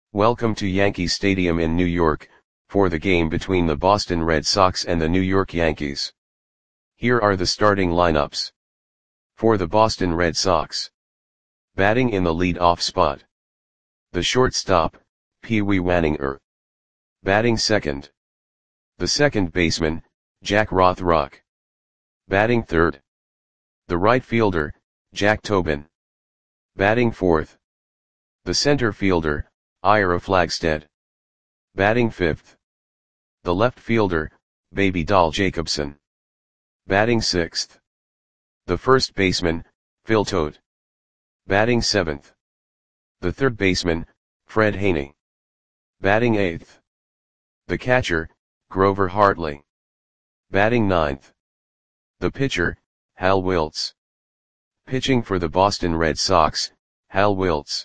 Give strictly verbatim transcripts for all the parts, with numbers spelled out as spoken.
Welcome to Yankee Stadium in New York, for the game between the Boston Red Sox and the New York Yankees. Here are the starting lineups. For the Boston Red Sox. Batting in the lead-off spot. The shortstop, Pee Wee Waninger. Batting second. The second baseman, Jack Rothrock. Batting third. The right fielder, Jack Tobin. Batting fourth. The center fielder, Ira Flagstead. Batting fifth. The left fielder, Baby Doll Jacobson. Batting sixth. The first baseman, Phil Todt. Batting seventh. The third baseman, Fred Haney. Batting eighth. The catcher, Grover Hartley. Batting ninth. The pitcher, Hal Wiltz. Pitching for the Boston Red Sox, Hal Wiltz.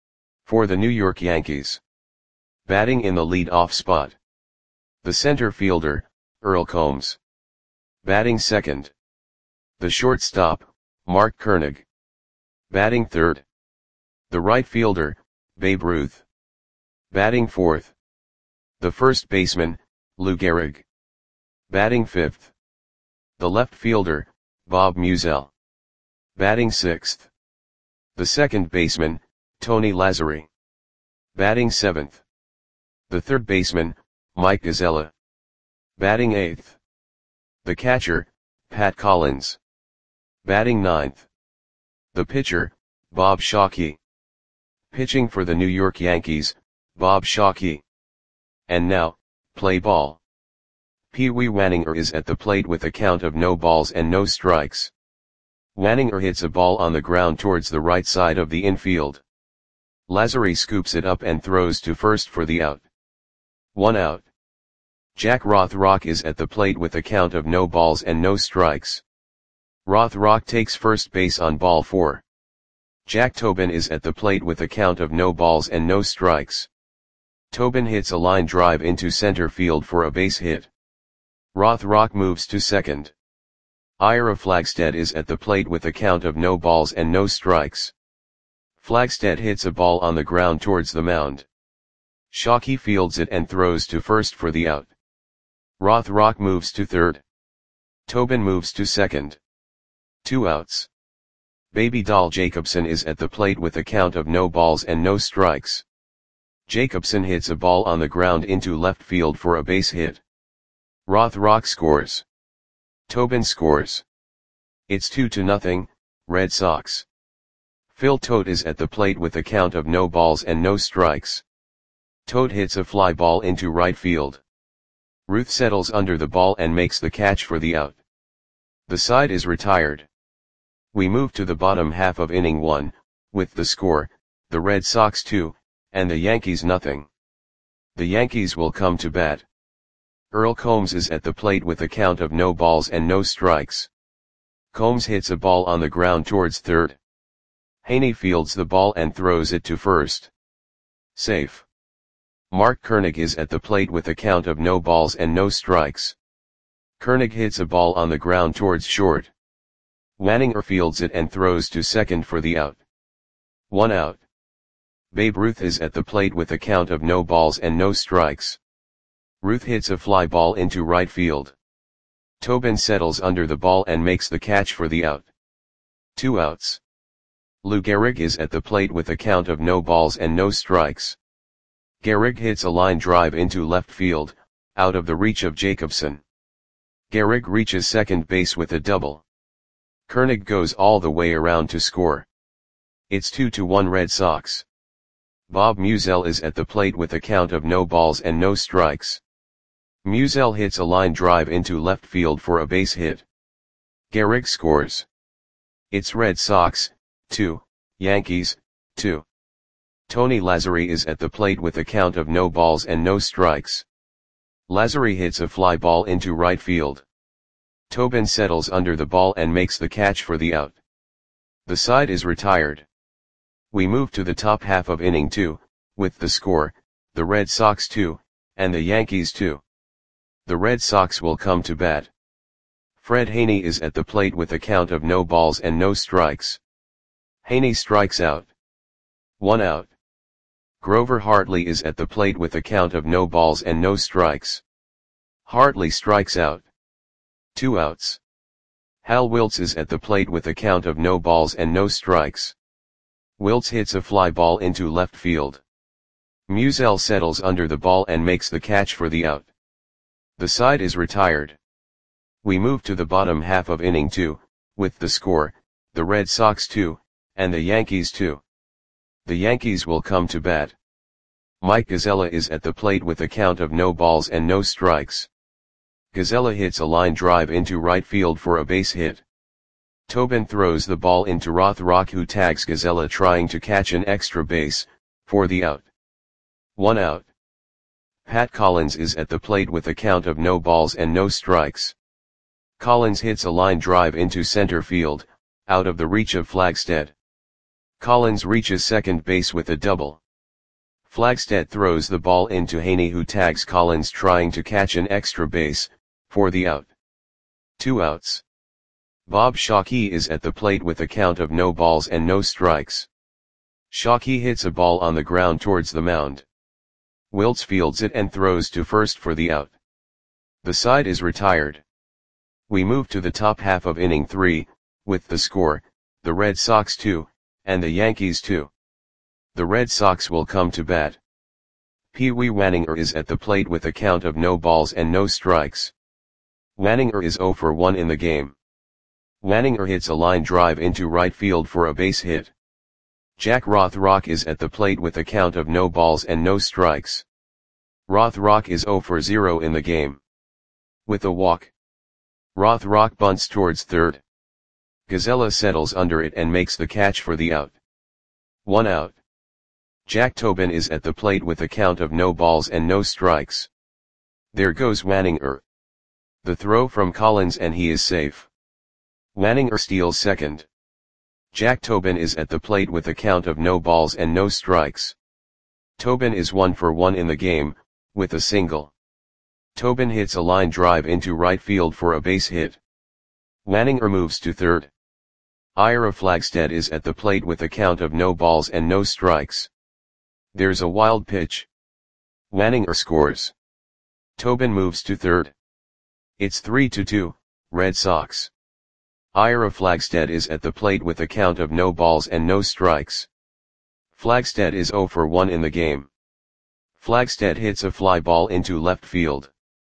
For the New York Yankees. Batting in the lead-off spot. The center fielder, Earl Combs. Batting second. The shortstop, Mark Koenig. Batting third. The right fielder, Babe Ruth. Batting fourth. The first baseman, Lou Gehrig. Batting fifth. The left fielder, Bob Musial. Batting sixth. The second baseman, Tony Lazzeri. Batting seventh. The third baseman, Mike Gazella. Batting eighth. The catcher, Pat Collins. Batting ninth. The pitcher, Bob Shockey. Pitching for the New York Yankees, Bob Shockey. And now, play ball. Pee Wee Waninger is at the plate with a count of no balls and no strikes. Waninger hits a ball on the ground towards the right side of the infield. Lazzeri scoops it up and throws to first for the out. One out. Jack Rothrock is at the plate with a count of no balls and no strikes. Rothrock takes first base on ball four. Jack Tobin is at the plate with a count of no balls and no strikes. Tobin hits a line drive into center field for a base hit. Rothrock moves to second. Ira Flagstead is at the plate with a count of no balls and no strikes. Flagstead hits a ball on the ground towards the mound. Shockey fields it and throws to first for the out. Rothrock moves to third. Tobin moves to second. Two outs. Baby Doll Jacobson is at the plate with a count of no balls and no strikes. Jacobson hits a ball on the ground into left field for a base hit. Rothrock scores. Tobin scores. It's two to nothing, Red Sox. Phil Todt is at the plate with a count of no balls and no strikes. Todt hits a fly ball into right field. Ruth settles under the ball and makes the catch for the out. The side is retired. We move to the bottom half of inning one, with the score, the Red Sox two, and the Yankees nothing. The Yankees will come to bat. Earl Combs is at the plate with a count of no balls and no strikes. Combs hits a ball on the ground towards third. Haney fields the ball and throws it to first. Safe. Mark Koenig is at the plate with a count of no balls and no strikes. Koenig hits a ball on the ground towards short. Waninger fields it and throws to second for the out. One out. Babe Ruth is at the plate with a count of no balls and no strikes. Ruth hits a fly ball into right field. Tobin settles under the ball and makes the catch for the out. Two outs. Lou Gehrig is at the plate with a count of no balls and no strikes. Gehrig hits a line drive into left field, out of the reach of Jacobson. Gehrig reaches second base with a double. Koenig goes all the way around to score. It's two to one Red Sox. Bob Musial is at the plate with a count of no balls and no strikes. Musial hits a line drive into left field for a base hit. Gehrig scores. It's Red Sox, two, Yankees, two. Tony Lazzeri is at the plate with a count of no balls and no strikes. Lazzeri hits a fly ball into right field. Tobin settles under the ball and makes the catch for the out. The side is retired. We move to the top half of inning two, with the score, the Red Sox two, and the Yankees two. The Red Sox will come to bat. Fred Haney is at the plate with a count of no balls and no strikes. Haney strikes out. One out. Grover Hartley is at the plate with a count of no balls and no strikes. Hartley strikes out. Two outs. Hal Wiltz is at the plate with a count of no balls and no strikes. Wiltz hits a fly ball into left field. Musial settles under the ball and makes the catch for the out. The side is retired. We move to the bottom half of inning two, with the score, the Red Sox two, and the Yankees two. The Yankees will come to bat. Mike Gazella is at the plate with a count of no balls and no strikes. Gazella hits a line drive into right field for a base hit. Tobin throws the ball into Rothrock, who tags Gazella trying to catch an extra base, for the out. One out. Pat Collins is at the plate with a count of no balls and no strikes. Collins hits a line drive into center field, out of the reach of Flagstead. Collins reaches second base with a double. Flagstead throws the ball into Haney, who tags Collins trying to catch an extra base, for the out. Two outs. Bob Shockey is at the plate with a count of no balls and no strikes. Shockey hits a ball on the ground towards the mound. Wiltz fields it and throws to first for the out. The side is retired. We move to the top half of inning three, with the score, the Red Sox two, and the Yankees two. The Red Sox will come to bat. Pee Wee Wanninger is at the plate with a count of no balls and no strikes. Wanninger is oh for one in the game. Wanninger hits a line drive into right field for a base hit. Jack Rothrock is at the plate with a count of no balls and no strikes. Rothrock is oh for zero in the game. With a walk. Rothrock bunts towards third. Gazella settles under it and makes the catch for the out. One out. Jack Tobin is at the plate with a count of no balls and no strikes. There goes Wanninger. The throw from Collins and he is safe. Wanninger steals second. Jack Tobin is at the plate with a count of no balls and no strikes. Tobin is one for one in the game, with a single. Tobin hits a line drive into right field for a base hit. Wanninger moves to third. Ira Flagstead is at the plate with a count of no balls and no strikes. There's a wild pitch. Wanninger scores. Tobin moves to third. It's three to two, Red Sox. Ira Flagstead is at the plate with a count of no balls and no strikes. Flagstead is oh for one in the game. Flagstead hits a fly ball into left field.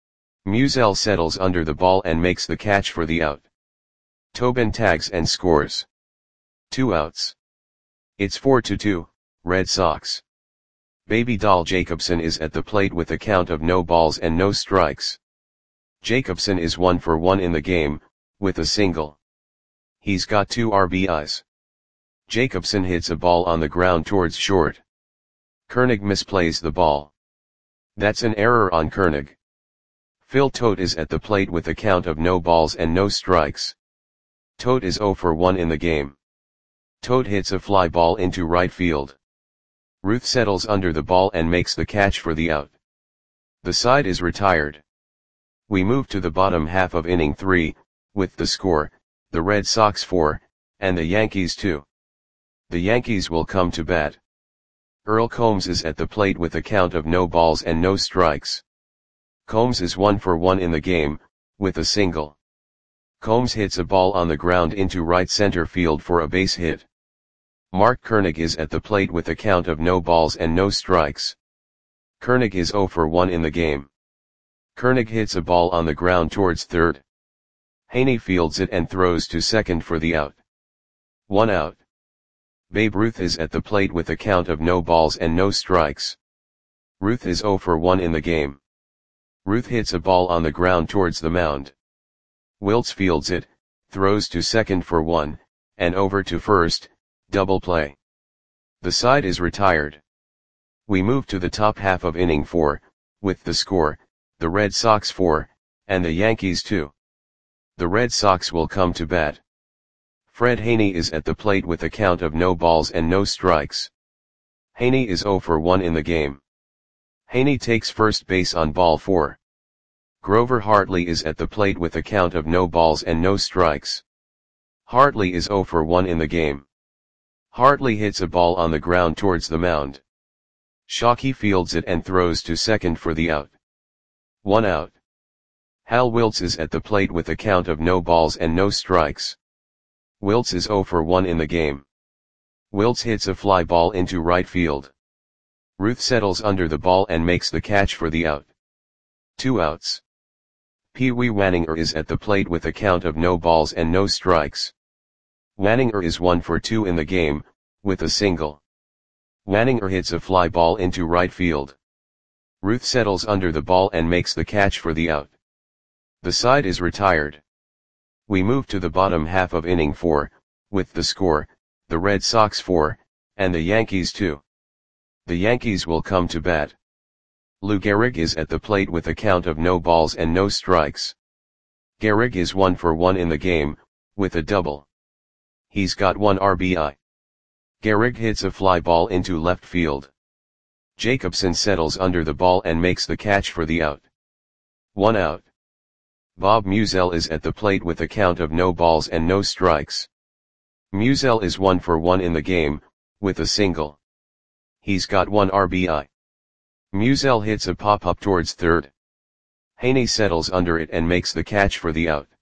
Musial settles under the ball and makes the catch for the out. Tobin tags and scores. Two outs. It's four to two, Red Sox. Baby Doll Jacobson is at the plate with a count of no balls and no strikes. Jacobson is one for one in the game, with a single. He's got two R B Is. Jacobson hits a ball on the ground towards short. Koenig misplays the ball. That's an error on Koenig. Phil Tote is at the plate with a count of no balls and no strikes. Tote is oh for one in the game. Tote hits a fly ball into right field. Ruth settles under the ball and makes the catch for the out. The side is retired. We move to the bottom half of inning three, with the score, the Red Sox four, and the Yankees two. The Yankees will come to bat. Earl Combs is at the plate with a count of no balls and no strikes. Combs is one for one in the game, with a single. Combs hits a ball on the ground into right center field for a base hit. Mark Koenig is at the plate with a count of no balls and no strikes. Koenig is oh for one in the game. Koenig hits a ball on the ground towards third. Haney fields it and throws to second for the out. One out. Babe Ruth is at the plate with a count of no balls and no strikes. Ruth is oh for one in the game. Ruth hits a ball on the ground towards the mound. Wiltz fields it, throws to second for one, and over to first, double play. The side is retired. We move to the top half of inning four, with the score, the Red Sox four, and the Yankees two. The Red Sox will come to bat. Fred Haney is at the plate with a count of no balls and no strikes. Haney is oh for one in the game. Haney takes first base on ball four. Grover Hartley is at the plate with a count of no balls and no strikes. Hartley is oh for one in the game. Hartley hits a ball on the ground towards the mound. Shockey fields it and throws to second for the out. One out. Hal Wiltz is at the plate with a count of no balls and no strikes. Wiltz is zero for one in the game. Wiltz hits a fly ball into right field. Ruth settles under the ball and makes the catch for the out. Two outs. Pee Wee Wanninger is at the plate with a count of no balls and no strikes. Wanninger is one for two in the game, with a single. Wanninger hits a fly ball into right field. Ruth settles under the ball and makes the catch for the out. The side is retired. We move to the bottom half of inning four, with the score, the Red Sox four, and the Yankees two. The Yankees will come to bat. Lou Gehrig is at the plate with a count of no balls and no strikes. Gehrig is one for one in the game, with a double. He's got one R B I. Gehrig hits a fly ball into left field. Jacobson settles under the ball and makes the catch for the out. One out. Bob Musial is at the plate with a count of no balls and no strikes. Musial is one for one in the game, with a single. He's got one R B I. Musial hits a pop-up towards third. Haney settles under it and makes the catch for the out.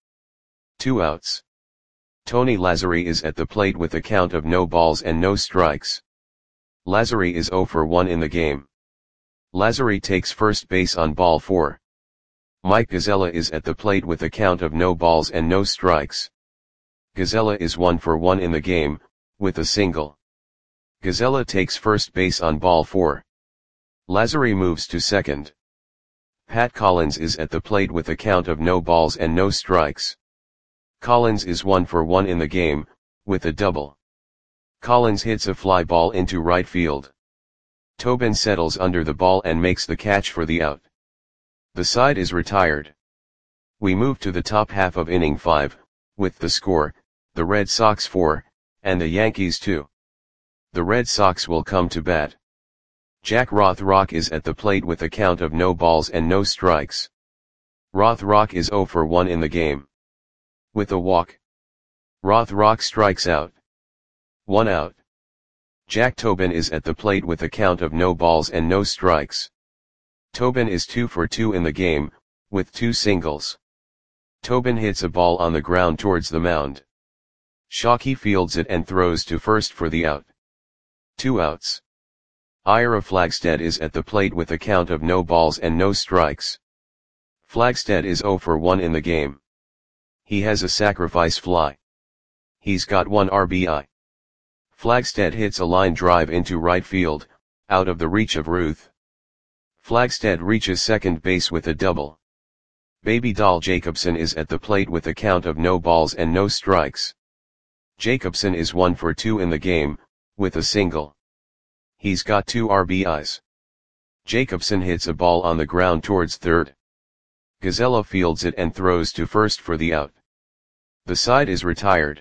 Two outs. Tony Lazzeri is at the plate with a count of no balls and no strikes. Lazzeri is zero for one in the game. Lazzeri takes first base on ball four. Mike Gazella is at the plate with a count of no balls and no strikes. Gazella is one for one in the game, with a single. Gazella takes first base on ball four. Lazzeri moves to second. Pat Collins is at the plate with a count of no balls and no strikes. Collins is one for one in the game, with a double. Collins hits a fly ball into right field. Tobin settles under the ball and makes the catch for the out. The side is retired. We move to the top half of inning five, with the score, the Red Sox four, and the Yankees two. The Red Sox will come to bat. Jack Rothrock is at the plate with a count of no balls and no strikes. Rothrock is zero for one in the game. With a walk. Rothrock strikes out. One out. Jack Tobin is at the plate with a count of no balls and no strikes. Tobin is two for two in the game, with two singles. Tobin hits a ball on the ground towards the mound. Shockey fields it and throws to first for the out. Two outs. Ira Flagstead is at the plate with a count of no balls and no strikes. Flagstead is zero for one in the game. He has a sacrifice fly. He's got one R B I. Flagstead hits a line drive into right field, out of the reach of Ruth. Flagstead reaches second base with a double. Baby Doll Jacobson is at the plate with a count of no balls and no strikes. Jacobson is one for two in the game, with a single. He's got two R B Is. Jacobson hits a ball on the ground towards third. Gazella fields it and throws to first for the out. The side is retired.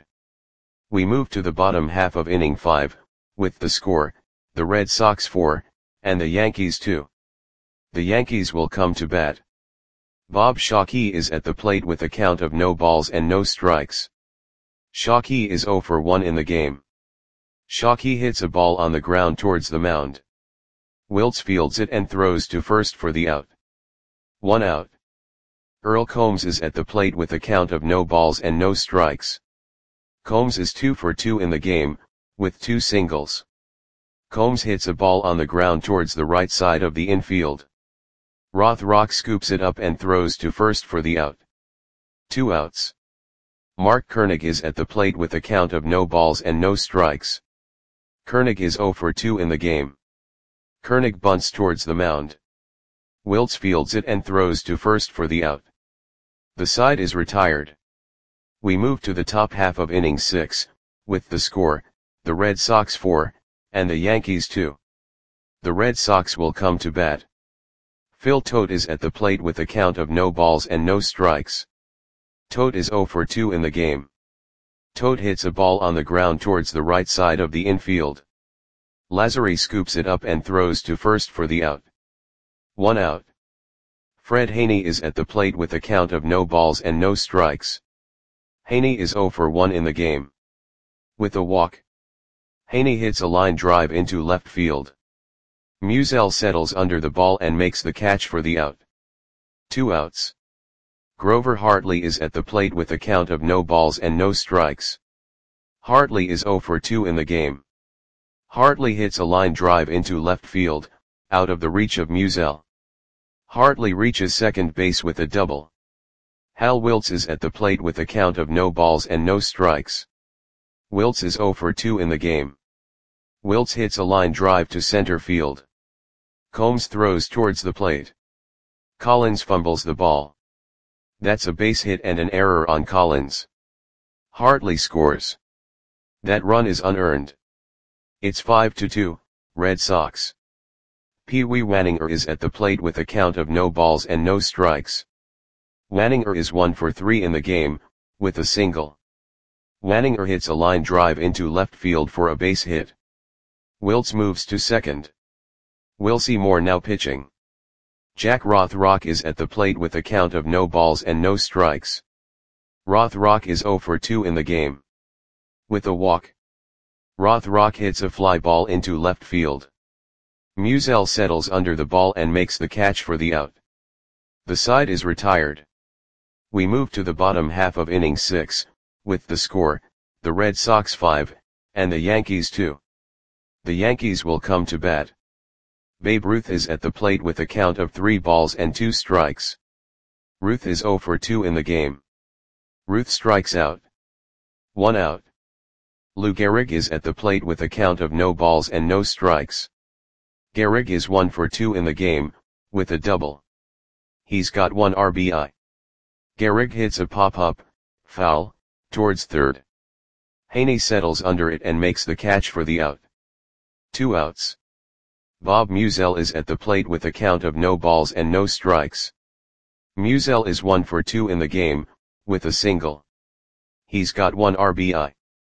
We move to the bottom half of inning five, with the score, the Red Sox four, and the Yankees two. The Yankees will come to bat. Bob Shockey is at the plate with a count of no balls and no strikes. Shockey is zero for one in the game. Shockey hits a ball on the ground towards the mound. Wiltz fields it and throws to first for the out. One out. Earl Combs is at the plate with a count of no balls and no strikes. Combs is two for two in the game, with two singles. Combs hits a ball on the ground towards the right side of the infield. Rothrock scoops it up and throws to first for the out. Two outs. Mark Koenig is at the plate with a count of no balls and no strikes. Koenig is zero for two in the game. Koenig bunts towards the mound. Wiltz fields it and throws to first for the out. The side is retired. We move to the top half of inning six, with the score, the Red Sox four, and the Yankees two. The Red Sox will come to bat. Phil Tote is at the plate with a count of no balls and no strikes. Tote is zero for two in the game. Tote hits a ball on the ground towards the right side of the infield. Lazzeri scoops it up and throws to first for the out. One out. Fred Haney is at the plate with a count of no balls and no strikes. Haney is zero for one in the game. With a walk. Haney hits a line drive into left field. Musial settles under the ball and makes the catch for the out. Two outs. Grover Hartley is at the plate with a count of no balls and no strikes. Hartley is oh for two in the game. Hartley hits a line drive into left field, out of the reach of Musial. Hartley reaches second base with a double. Hal Wiltz is at the plate with a count of no balls and no strikes. Wiltz is oh for two in the game. Wiltz hits a line drive to center field. Combs throws towards the plate. Collins fumbles the ball. That's a base hit and an error on Collins. Hartley scores. That run is unearned. It's five to two, Red Sox. Pee Wee Wanninger is at the plate with a count of no balls and no strikes. Wanninger is one for three in the game, with a single. Wanninger hits a line drive into left field for a base hit. Wiltz moves to second. Wilcie Moore now pitching. Jack Rothrock is at the plate with a count of no balls and no strikes. Rothrock is oh for two in the game. With a walk. Rothrock hits a fly ball into left field. Musial settles under the ball and makes the catch for the out. The side is retired. We move to the bottom half of inning six, with the score, the Red Sox five, and the Yankees two. The Yankees will come to bat. Babe Ruth is at the plate with a count of three balls and two strikes. Ruth is oh for two in the game. Ruth strikes out. One out. Lou Gehrig is at the plate with a count of no balls and no strikes. Gehrig is one for two in the game, with a double. He's got one R B I. Gehrig hits a pop-up, foul, towards third. Haney settles under it and makes the catch for the out. Two outs. Bob Musial is at the plate with a count of no balls and no strikes. Musial is one for two in the game, with a single. He's got one R B I.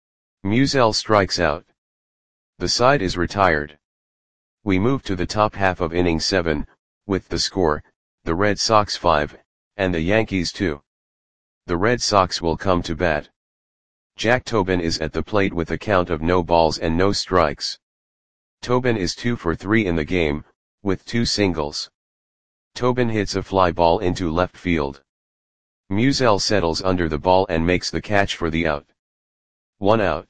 Musial strikes out. The side is retired. We move to the top half of inning seven, with the score, the Red Sox five, and the Yankees two. The Red Sox will come to bat. Jack Tobin is at the plate with a count of no balls and no strikes. Tobin is two for three in the game, with two singles. Tobin hits a fly ball into left field. Musial settles under the ball and makes the catch for the out. One out.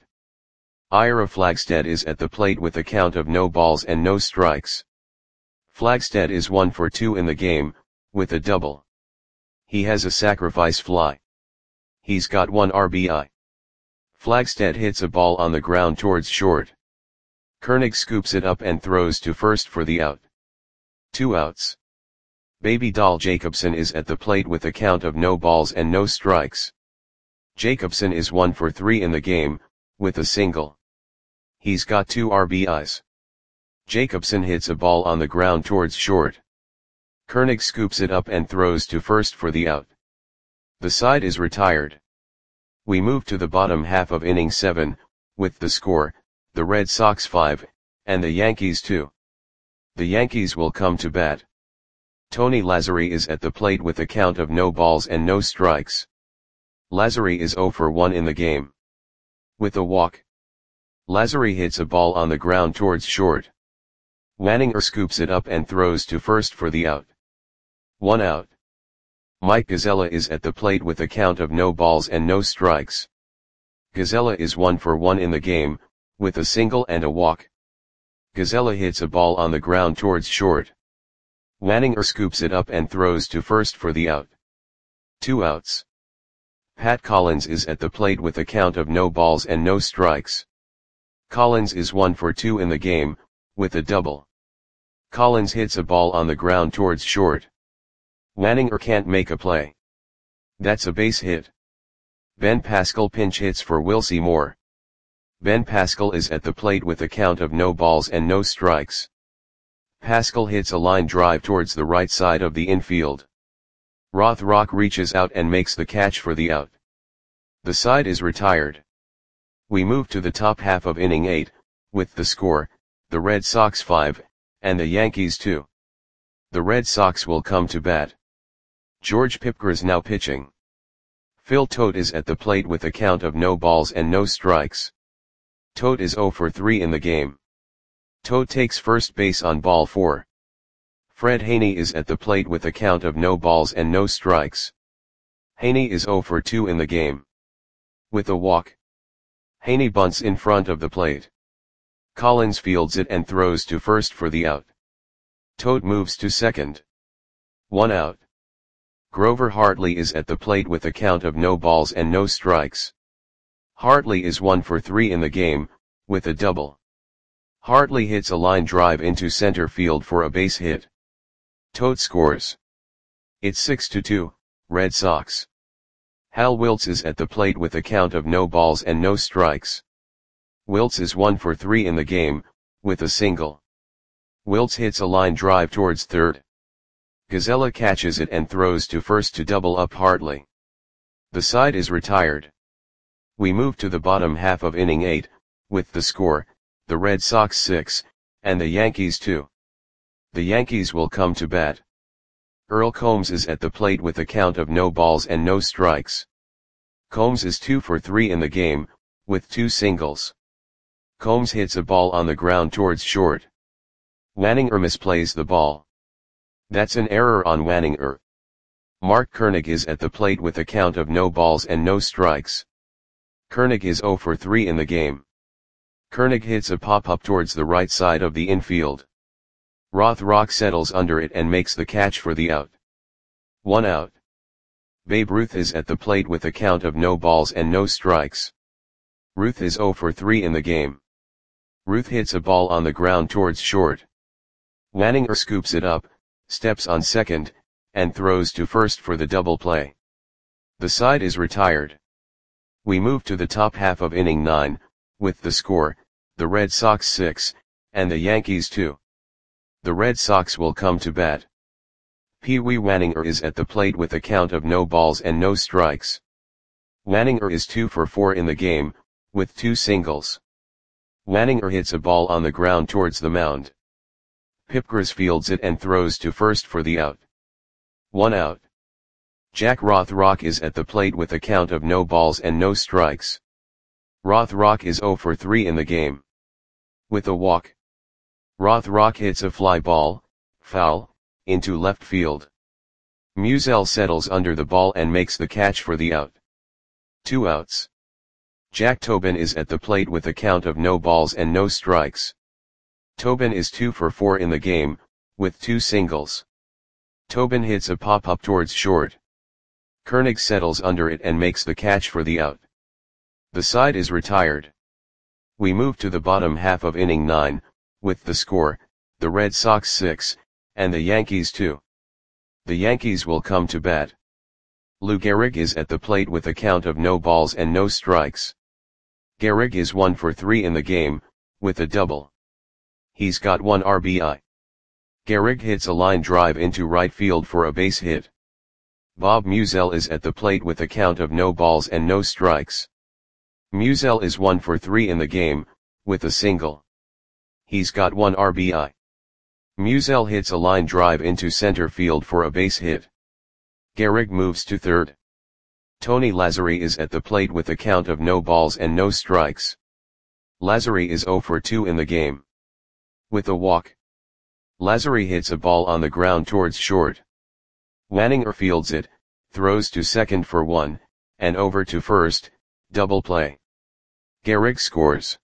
Ira Flagstead is at the plate with a count of no balls and no strikes. Flagstead is one for two in the game, with a double. He has a sacrifice fly. He's got one R B I. Flagstead hits a ball on the ground towards short. Koenig scoops it up and throws to first for the out. Two outs. Baby Doll Jacobson is at the plate with a count of no balls and no strikes. Jacobson is one for three in the game, with a single. He's got two R B Is. Jacobson hits a ball on the ground towards short. Koenig scoops it up and throws to first for the out. The side is retired. We move to the bottom half of inning seven, with the score, the Red Sox five, and the Yankees two. The Yankees will come to bat. Tony Lazzeri is at the plate with a count of no balls and no strikes. Lazzeri is oh for one in the game. With a walk. Lazzeri hits a ball on the ground towards short. Wanninger scoops it up and throws to first for the out. One out. Mike Gazella is at the plate with a count of no balls and no strikes. Gazella is one for one in the game, with a single and a walk. Gazella hits a ball on the ground towards short. Wanninger scoops it up and throws to first for the out. Two outs. Pat Collins is at the plate with a count of no balls and no strikes. Collins is one for two in the game, with a double. Collins hits a ball on the ground towards short. Wanninger can't make a play. That's a base hit. Ben Pascal pinch hits for Wilcie Moore. Ben Pascal is at the plate with a count of no balls and no strikes. Pascal hits a line drive towards the right side of the infield. Rothrock reaches out and makes the catch for the out. The side is retired. We move to the top half of inning eight, with the score, the Red Sox five, and the Yankees two. The Red Sox will come to bat. George Pipgras now pitching. Phil Tote is at the plate with a count of no balls and no strikes. Tote is oh for three in the game. Toad takes first base on ball four. Fred Haney is at the plate with a count of no balls and no strikes. Haney is oh for two in the game. With a walk, Haney bunts in front of the plate. Collins fields it and throws to first for the out. Toad moves to second. One out. Grover Hartley is at the plate with a count of no balls and no strikes. Hartley is one for three in the game, with a double. Hartley hits a line drive into center field for a base hit. Toad scores. It's six to two, Red Sox. Hal Wiltz is at the plate with a count of no balls and no strikes. Wiltz is one for three in the game, with a single. Wiltz hits a line drive towards third. Gazella catches it and throws to first to double up Hartley. The side is retired. We move to the bottom half of inning eight, with the score, the Red Sox six, and the Yankees two. The Yankees will come to bat. Earl Combs is at the plate with a count of no balls and no strikes. Combs is two for three in the game, with two singles. Combs hits a ball on the ground towards short. Wanninger misplays the ball. That's an error on Wanninger. Mark Koenig is at the plate with a count of no balls and no strikes. Koenig is oh for three in the game. Koenig hits a pop-up towards the right side of the infield. Rothrock settles under it and makes the catch for the out. One out. Babe Ruth is at the plate with a count of no balls and no strikes. Ruth is oh for three in the game. Ruth hits a ball on the ground towards short. Wanninger scoops it up, steps on second, and throws to first for the double play. The side is retired. We move to the top half of inning nine, with the score, the Red Sox six, and the Yankees two. The Red Sox will come to bat. Pee Wee Wanninger is at the plate with a count of no balls and no strikes. Wanninger is two for four in the game, with two singles. Wanninger hits a ball on the ground towards the mound. Pipgras fields it and throws to first for the out. One out. Jack Rothrock is at the plate with a count of no balls and no strikes. Rothrock is oh for three in the game. With a walk, Rothrock hits a fly ball, foul, into left field. Musial settles under the ball and makes the catch for the out. Two outs. Jack Tobin is at the plate with a count of no balls and no strikes. Tobin is two for four in the game, with two singles. Tobin hits a pop-up towards short. Koenig settles under it and makes the catch for the out. The side is retired. We move to the bottom half of inning nine, with the score, the Red Sox six, and the Yankees two. The Yankees will come to bat. Lou Gehrig is at the plate with a count of no balls and no strikes. Gehrig is one for three in the game, with a double. He's got one R B I. Gehrig hits a line drive into right field for a base hit. Bob Musial is at the plate with a count of no balls and no strikes. Musial is one for three in the game, with a single. He's got one R B I. Musial hits a line drive into center field for a base hit. Gehrig moves to third. Tony Lazzeri is at the plate with a count of no balls and no strikes. Lazzeri is oh for two in the game. With a walk, Lazzeri hits a ball on the ground towards short. Wanninger fields it, throws to second for one, and over to first, double play. Gehrig scores.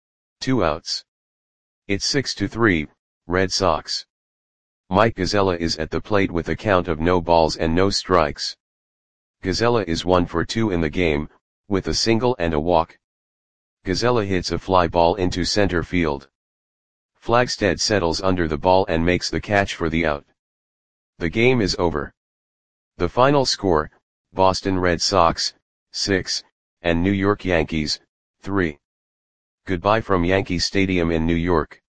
Two outs. It's six to three, Red Sox. Mike Gazella is at the plate with a count of no balls and no strikes. Gazella is one for two in the game, with a single and a walk. Gazella hits a fly ball into center field. Flagstead settles under the ball and makes the catch for the out. The game is over. The final score, Boston Red Sox, six, and New York Yankees, three. Goodbye from Yankee Stadium in New York.